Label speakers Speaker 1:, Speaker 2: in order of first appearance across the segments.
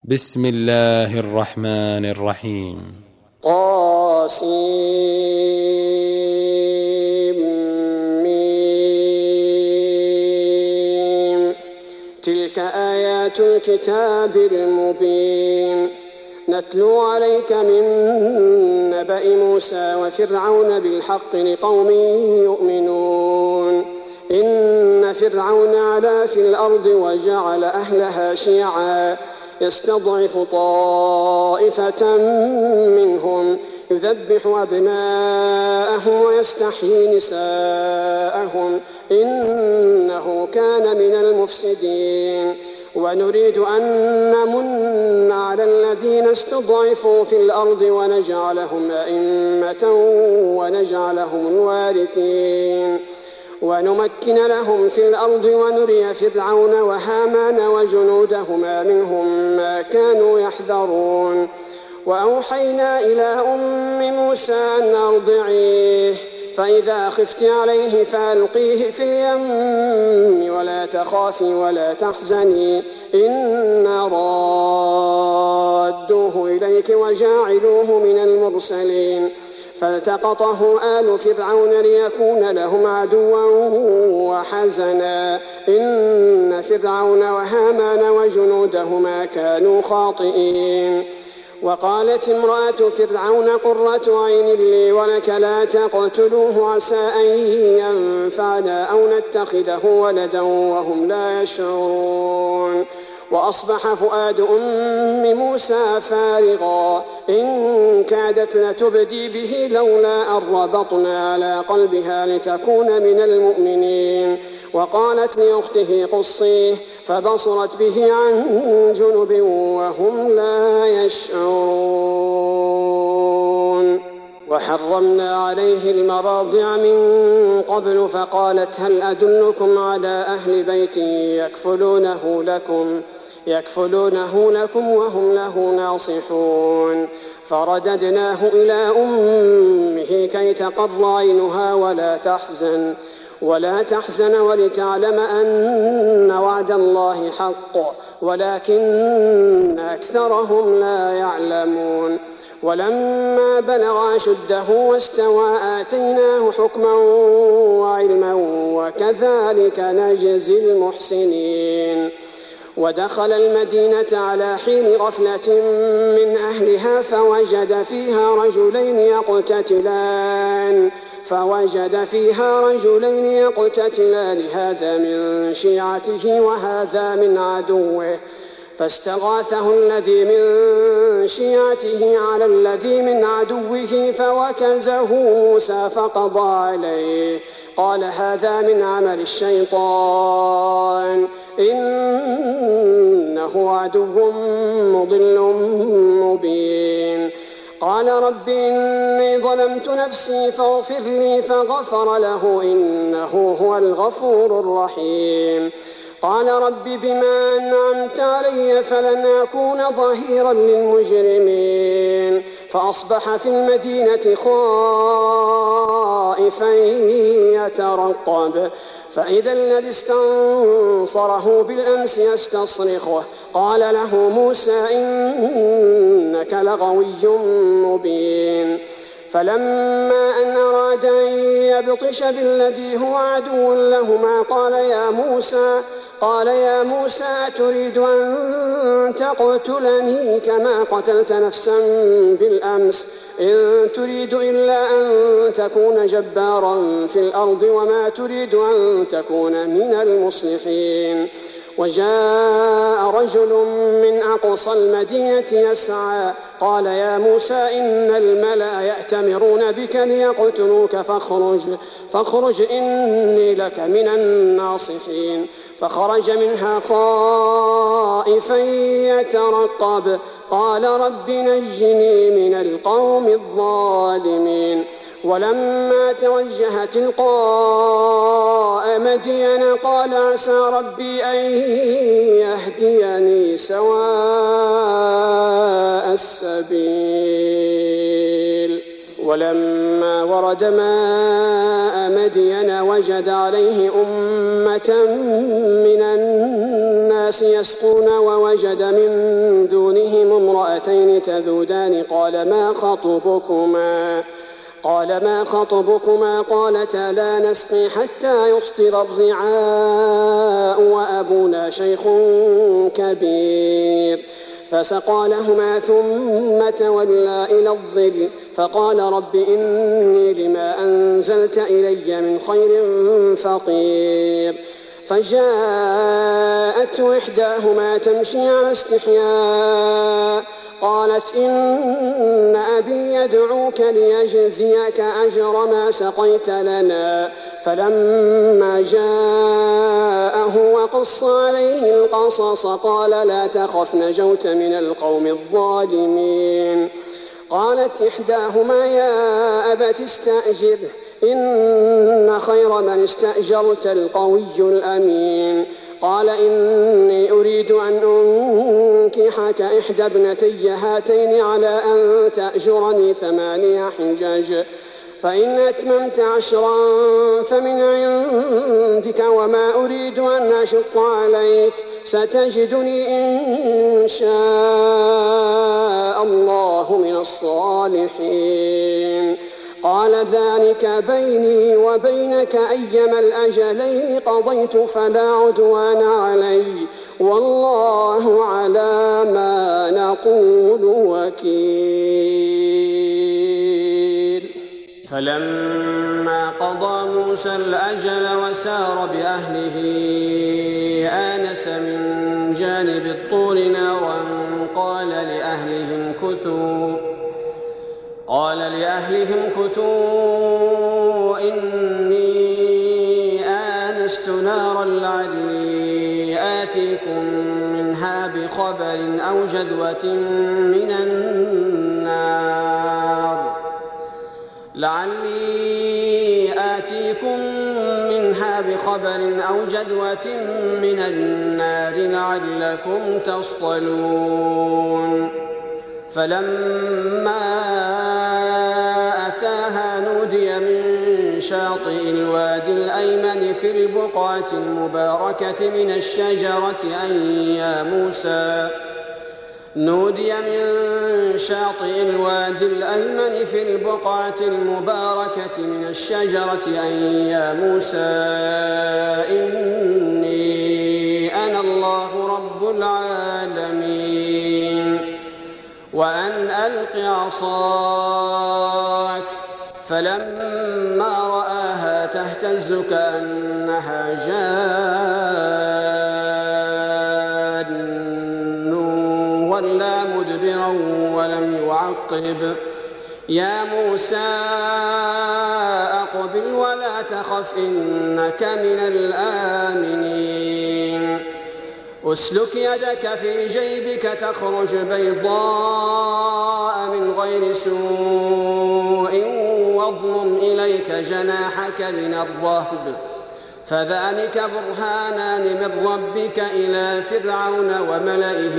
Speaker 1: بسم الله الرحمن الرحيم.
Speaker 2: طاسيم. تلك آيات الكتاب المبين نتلو عليك من نبأ موسى وفرعون بالحق لقوم يؤمنون. إن فرعون علا في الأرض وجعل أهلها شيعا يستضعف طائفة منهم يذبح أبناءهم ويستحيي نساءهم إنه كان من المفسدين. ونريد أن نمن على الذين استضعفوا في الأرض ونجعلهم أئمة ونجعلهم الوارثين ونمكن لهم في الأرض ونري فرعون وهامان وجنودهما منهم ما كانوا يحذرون. وأوحينا إلى أم موسى أن أرضعيه فإذا خفت عليه فألقيه في اليم ولا تخافي ولا تحزني إنا رادوه إليك وجاعلوه من المرسلين. فالتقطه آل فرعون ليكون لهم عدوا وحزنا إن فرعون وهامان وجنودهما كانوا خاطئين. وقالت امرأة فرعون قرة عين لي ولك لا تقتلوه عسى أن ينفعنا أو نتخذه ولدا وهم لا يشعرون. وأصبح فؤاد أم موسى فارغا إن كادت لتبدي به لولا أن ربطنا على قلبها لتكون من المؤمنين. وقالت لأخته قصيه فبصرت به عن جنب وهم لا يشعرون. وحرمنا عليه المراضع من قبل فقالت هل أدلكم على أهل بيت يكفلونه لكم وهم له ناصحون. فرددناه إلى أمه كي تقر عينها ولا تحزن ولتعلم أن وعد الله حق ولكن أكثرهم لا يعلمون. ولما بلغ أشده واستوى آتيناه حكما وعلما وكذلك نجزي المحسنين. ودخل المدينة على حين غفلة من أهلها فوجد فيها رجلين يقتتلان هذا من شيعته وهذا من عدوه فاستغاثه الذي من شيعته على الذي من عدوه فوكزه موسى فقضى عليه قال هذا من عمل الشيطان إنه عدو مضل مبين. قال رب إني ظلمت نفسي فاغفر لي فغفر له إنه هو الغفور الرحيم. قال رب بما أنعمت علي فلن أكون ظهيرا للمجرمين. فأصبح في المدينة خائفا يترقب فإذا الذي استنصره بالأمس يستصرخه قال له موسى إنك لغوي مبين. فلما أن أراد أن يبطش بالذي هو عدو لهما قال يا موسى أتريد أن تقتلني كما قتلت نفسا بالأمس إن تريد إلا أن تكون جبارا في الأرض وما تريد أن تكون من المصلحين. وجاء رجل من أقصى المدينة يسعى قال يا موسى إن الملأ يأتمرون بك ليقتلوك فاخرج إني لك من الناصحين. فخرج منها خائفا يترقب قال رب نجني من القوم الظالمين. ولما توجه تلقاء مدين قال عسى ربي أن يهديني سواء السبيل. ولما ورد ماء مدين وجد عليه أمة من الناس يسقون ووجد من دونهم امرأتين تذودان قال ما خطبكما قالتا لا نسقي حتى يصدر الرعاء وأبونا شيخ كبير فسقى لهما ثم تولى إلى الظل فقال رب إني لما أنزلت إلي من خير فقير فجاءته إحداهما تمشي على استحياء قالت إن أبي يدعوك ليجزيك أجر ما سقيت لنا فلما جاءه وقص عليه القصص قال لا تخف نجوت من القوم الظالمين قالت إحداهما يا أبت استأجره إن خير من استأجرت القوي الأمين قال إني أريد أن أنكحك إحدى ابنتي هاتين على أن تأجرني 8 حجج فإن أتممت 10 فمن عندك وما أريد أن أشق عليك ستجدني إن شاء الله من الصالحين قال ذلك بيني وبينك أيما الأجلين قضيت فلا عدوان علي والله على ما نقول وكيل فلما قضى موسى الأجل وسار بأهله آنس من جانب الطور نارا قال لأهلهم كثوا إني آنست نارا لعلي آتيكم منها بخبر أو جذوة من النار لعلكم تصطلون فلما أتاها نودي من شاطئ الوادي الأيمن في البقعة المباركة من الشجرة أن يا موسى إني أنا الله رب العالمين وأن ألق عصاك فلما رآها تهتز كأنها جان ولا مدبرا ولم يعقب يا موسى أقبل ولا تخف إنك من الآمنين أسلك يدك في جيبك تخرج بيضاء من غير سوء واضمم إليك جناحك من الرهب فذلك برهانان من ربك إلى فرعون وملئه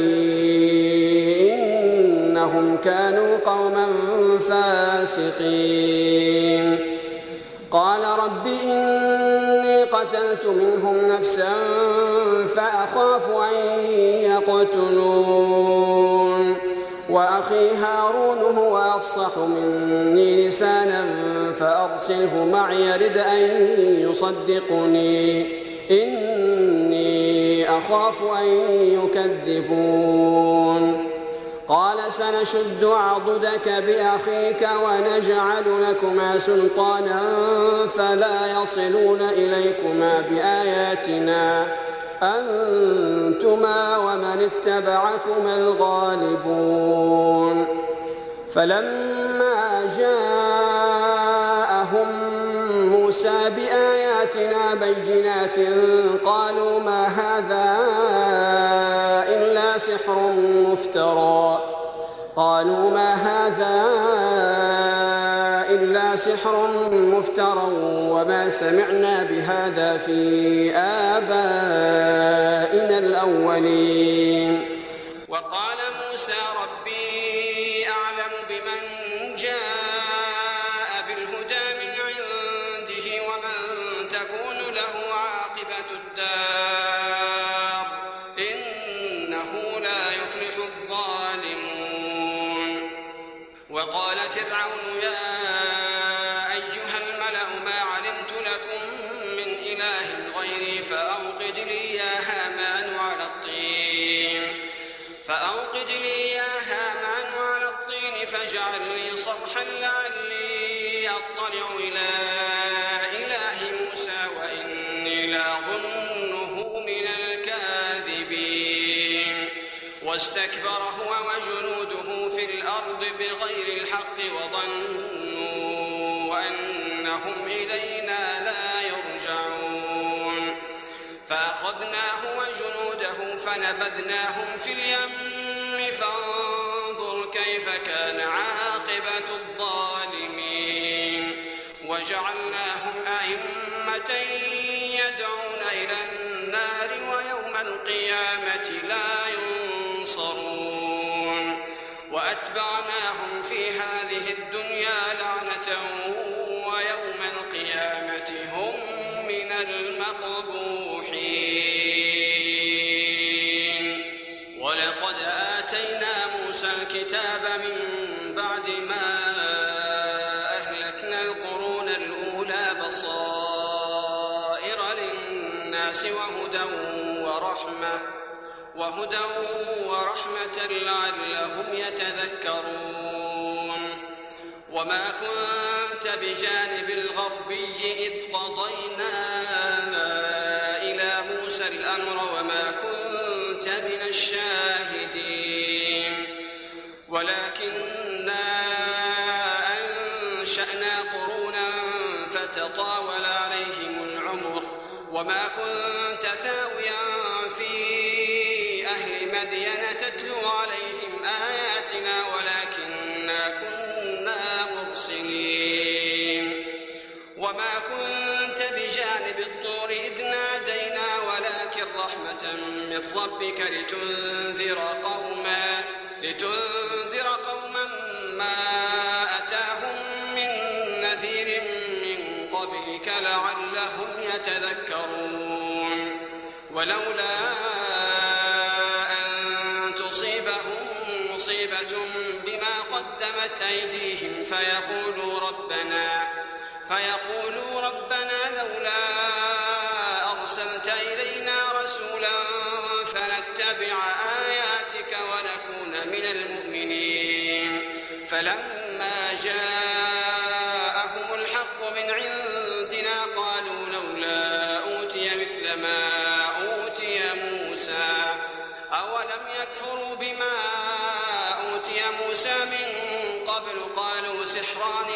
Speaker 2: إنهم كانوا قوما فاسقين قال رب إني قتلت منهم نفسا فأخاف أن يقتلون وأخي هارون هو أفصح مني لسانا فأرسله معي يرد أن يصدقني إني أخاف أن يكذبون قال سنشد عضدك بأخيك ونجعل لكما سلطانا فلا يصلون إليكما بآياتنا أنتما ومن اتبعكما الغالبون فلما جاءهم موسى بآياتنا بينات قالوا ما هذا إلا سحر مفترى وما سمعنا بهذا في آبائنا الأولين وقال موسى ربي أعلم بمن جاء بالهدى من عنده ومن تكون له عاقبة الدار إنه لا يفلح الظالمون فرعون يا أيها الملأ ما علمت لكم من إله غيري فأوقد لي يا هامان على الطين فاجعل لي صرحا لعلي أطلع إلى إله موسى وإني لأظنه من الكاذبين واستكبر هو وجنوده في الأرض بغير الحق وظنوا أنهم إلينا لا يرجعون فأخذناه وجنوده فنبذناهم في اليم فانظر كيف كان عاقبة الظالمين وجعلناهم أئمة يدعون إلى النار ويوم القيامة لا ينصرون وأتبعناهم في هذه الدنيا لعنة ويوم القيامة هم من المقبوحين ولقد آتينا موسى الكتاب من بعد ما أهلكنا القرون الأولى بصائر للناس وهدى ورحمة لعلهم يتذكرون وما كنت بجانب الغربي إذ قضينا إلى موسى الأمر وما كنت من الشاهدين ولكننا أنشأنا قرونا فتطاول عليهم العمر وما كنت ثاويا في أهل مدين تتلو عليهم آياتنا ولكننا كنا مرسلين وما كنت بجانب الطور إذ نادينا ولكن رحمة من ربك لتنذر قوما ما أتاهم من نذير من قبلك لعلهم يتذكرون ولولا أن تصيبهم مصيبة بما قدمت أيديهم فيقولوا ربنا لولا أرسلت إلينا رسولا فنتبع آياتك ونكون من المؤمنين فلما جاءهم الحق من عندنا قالوا لولا أوتي مثل ما أوتي موسى أولم يكفروا بما أوتي موسى من قبل قالوا سحران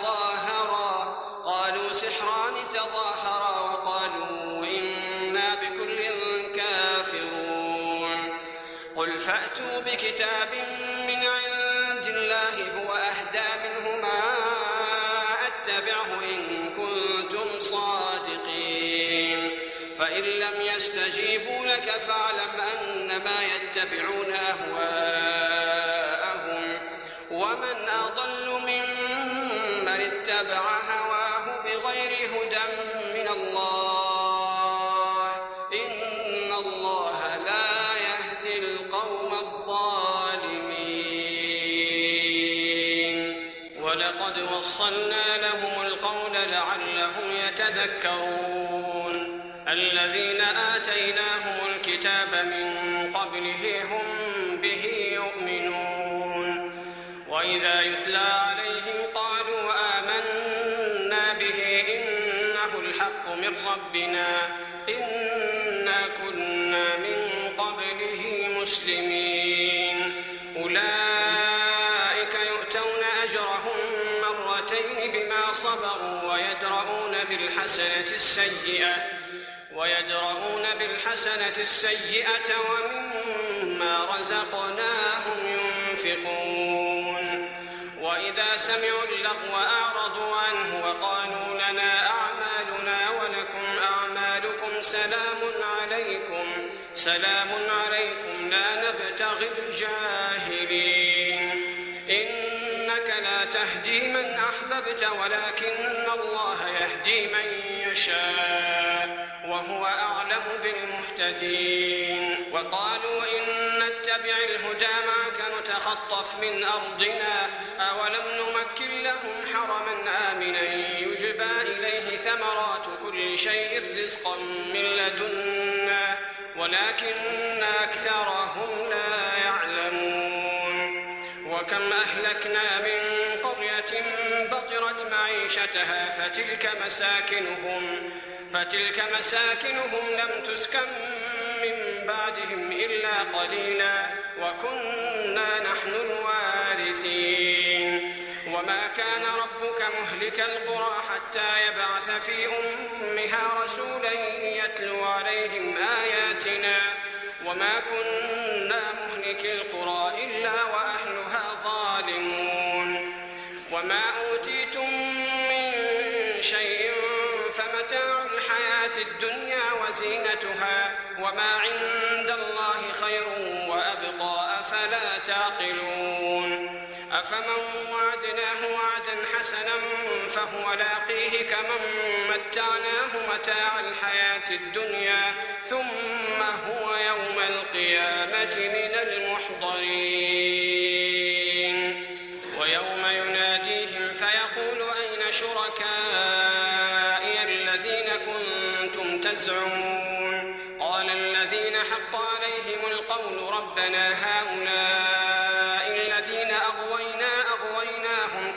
Speaker 2: تظاهرا وقالوا إنا بكل كافرون قل فأتوا بكتاب من عند الله هو أهدى منهما أتبعه إن كنتم صادقين فإن لم يستجيبوا لك فاعلم أنما يتبعون أهواءهم ومن أضل ممن اتبع هواه بغير هدى من الله إن الله لا يهدي القوم الظالمين ولقد وصلنا لهم القول لعلهم يتذكرون الذين آتيناهم الكتاب من قبله هم به يؤمنون وإذا يتلى عليهم قالوا آمنا به إنه الحق من ربنا إنا كنا من قبله مسلمين أولئك يؤتون أجرهم مرتين بما صبروا ويدرؤون بالحسنة السيئة ومما رزقناهم ينفقون وإذا سمعوا اللغو أعرضوا عنه وقالوا لنا أعمالنا ولكم أعمالكم سلام عليكم لا نبتغي الجاهلين إنك لا تهدي من أحببت ولكن الله يهدي من يشاء وهو أعلم بالمهتدين وقالوا إن نتبع الهدى معك يتخطف من أرضنا أولم نمكن لهم حرما آمنا يجبى إليه ثمرات كل شيء رزقا من لدنا ولكن أكثرهم لا يعلمون. وكم أهلكنا من قرية بطرت معيشتها فتلك مساكنهم لم تسكن من بعدهم إلا قليلا وكنا نحن الوارثين. وما كان ربك مهلك القرى حتى يبعث في أمها رسولا يتلو عليهم آياتنا وما كنا مهلك القرى إلا وأهلها ظالمون. وما أوتيتم من شيء فمتاع الحياة الدنيا وزينتها وما عند الله خير وأبقى أفلا تعقلون. أفمن وعدناه وعدا حسنا فهو لاقيه كمن متعناه متاع الحياة الدنيا ثم هو يوم القيامة من المحضرين. ويوم يناديهم فيقول أين شركائي الذين كنتم تزعمون قال الذين حق عليهم القول ربنا هؤلاء الذين أغويناهم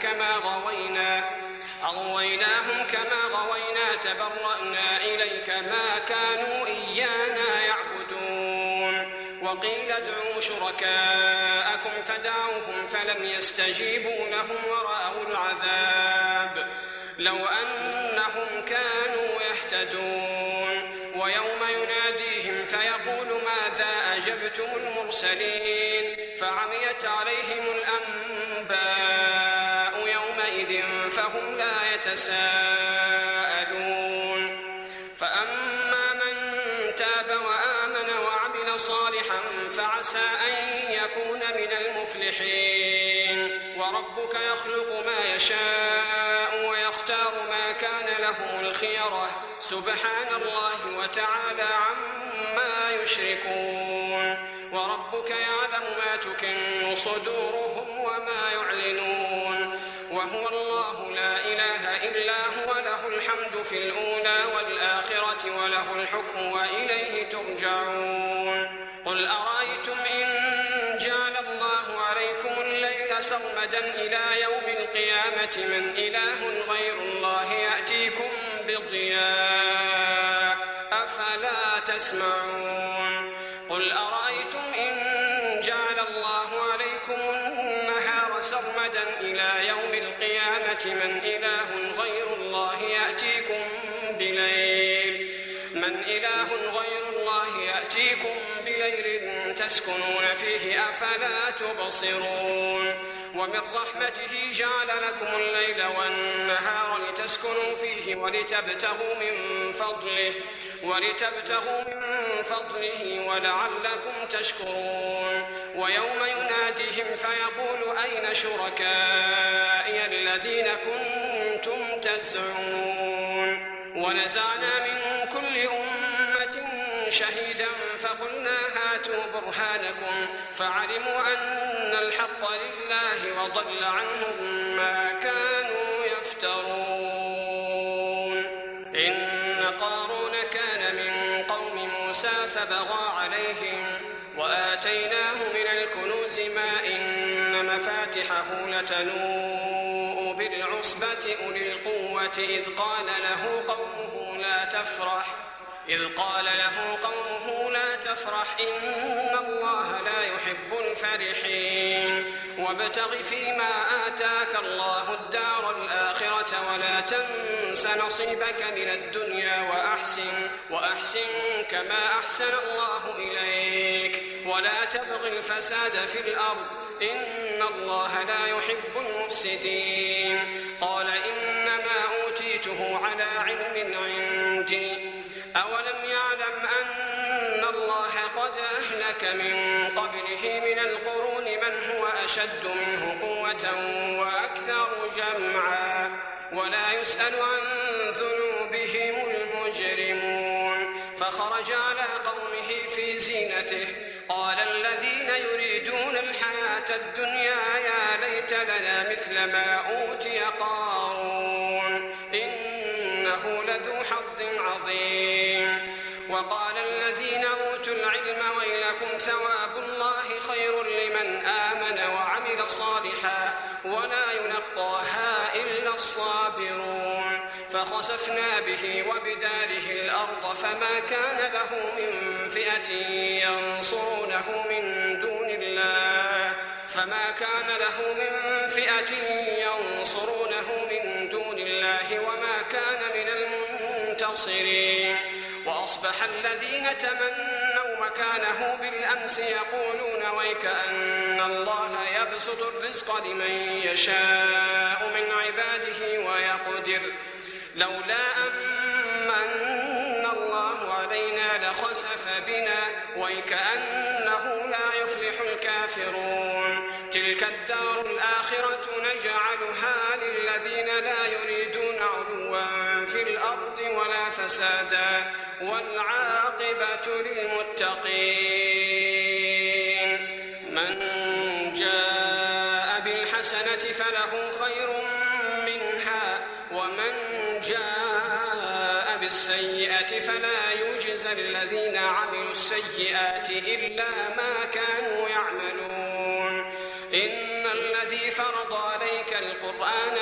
Speaker 2: كما غوينا تبرأنا إليك ما كانوا إيانا يعبدون. وقيل ادعوا شركاءكم فدعوهم فلم يستجيبوا لهم ورأوا العذاب لو أنهم كانوا يهتدون. ويوم يناديهم فيقول ماذا أجبتم المرسلين فعميت عليهم الأنباء يومئذ فهم لا يتساءلون. فأما من تاب وآمن وعمل صالحا فعسى أن يكون من المفلحين. وربك يخلق ما يشاء ويختار ما كان لهم الخيرة سبحان الله وتعالى عما يشركون. وربك يعلم ما تكن صدورهم وما يعلنون وهو الله لا إله إلا هو له الحمد في الأولى والآخرة وله الحكم وإليه ترجعون. قل أرأيتم إن جعل الله عليكم الليل سرمدا إلى يوم القيامة من إله غير الله يأتيكم بضياء أفلا تسمعون. قل أرأيتم إن جعل الله عليكم النهار سرمدا إلى يوم القيامة من إله غير الله يأتيكم بليل تسكنون فيه أفلا تبصرون. ومن رحمته جعل لكم الليل والنهار لتسكنوا فيه ولتبتغوا من فضله ولعلكم تشكرون. ويوم يناديهم فيقول أين شركائي الذين كنتم تزعمون ونزعنا من كل أمة شهيدا فقلنا هاتوا برهانكم فعلموا أن الحق لله وضل عنهم ما كانوا يفترون. إن قارون كان من قوم موسى فبغى عليهم وآتيناه من الكنوز ما إن مفاتحه لتنوء بالعصبة أولي القوة إذ قال له قومه لا تفرح إن الله لا يحب الفرحين. وابتغ فيما آتاك الله الدار الآخرة ولا تنس نصيبك من الدنيا وأحسن كما أحسن الله إليك ولا تبغ الفساد في الأرض إن الله لا يحب المفسدين. قال إنما أوتيته على علم عندي أولم يعلم أن الله قد أهلك من قبله من القرون من هو أشد منه قوة وأكثر جمعا ولا يسأل عن ذنوبهم المجرمون. فخرج على قومه في زينته قال الذين يريدون الحياة الدنيا يا ليت لنا مثل ما أوتي قارون إنه لذو حظ عظيم. وقال الذين أوتوا العلم ويلكم ثواب الله خير لمن آمن وعمل صالحا ولا يلقاها إلا الصابرون. فخسفنا به وبداره الأرض فما كان له من فئة ينصرونه من دون الله وما كان من المنتصرين. وأصبح الذين تمنوا مكانه بالأمس يقولون ويكأن الله يبسط الرزق لمن يشاء من عباده ويقدر لولا أمن الله علينا لخسف بنا ويكأنه لا يفلح الكافرون. تلك الدار الآخرة نجعلها للذين لا يريدون علوا في الأرض ولا فسادا والعاقبة للمتقين. من جاء بالحسنة فله خير منها ومن جاء بالسيئة فلا يجزى الذين عملوا السيئات إلا ما كانوا يعملون. إن الذي فرض عليك القرآن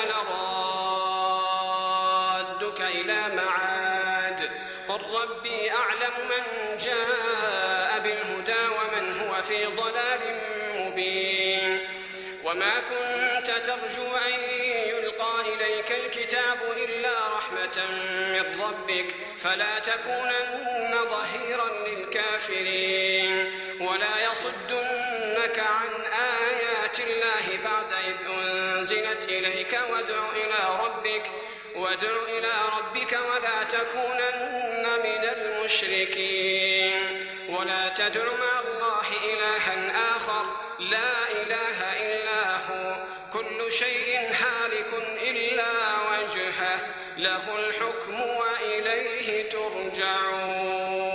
Speaker 2: لرادك إلى معاد قل ربي أعلم من جاء بالهدى ومن هو في ضلال مبين. وما كنت ترجو أن يلقى إليك الكتاب إلا رحمة من ربك فلا تكونن ظهيرا للكافرين. ولا يصدنك عن آيات الله بعد إذ أنزلت إليك وادع إلى ربك ولا تكونن من المشركين. ولا تدع مع الله إلها آخر لا إله إلا هو كل شيء هالك إلا وجهه له الحكم وإليه ترجعون.